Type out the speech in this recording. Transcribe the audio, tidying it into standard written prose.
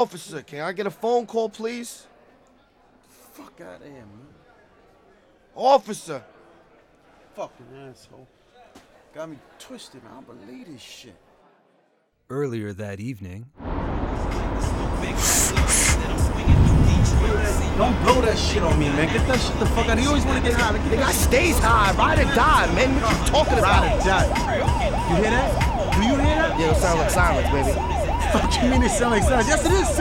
Officer, can I get a phone call, please? Fuck out of here, man. Officer. Fucking asshole. Got me twisted, man. I don't believe this shit. Earlier that evening, Don't blow that shit on me, man. Get that shit the fuck out. You always want to get high. The guy stays high, ride or die, man. What you talking about? Ride or die. You hear that? Do you hear that? Yeah, it sounds like silence, baby. Fuck you mean it sound like silence? Yes, it is silence.